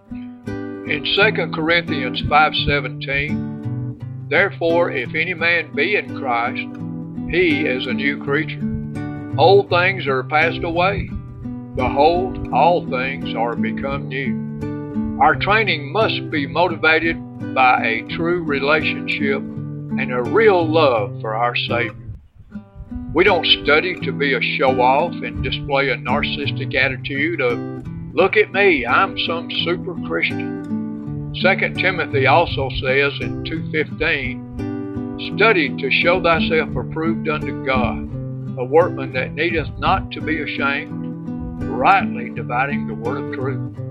In 2 Corinthians 5:17, therefore if any man be in Christ, he is a new creature. Old things are passed away. Behold, all things are become new. Our training must be motivated by a true relationship and a real love for our Savior. We don't study to be a show-off and display a narcissistic attitude of, look at me, I'm some super Christian. 2 Timothy also says in 2:15, study to show thyself approved unto God, a workman that needeth not to be ashamed, rightly dividing the word of truth.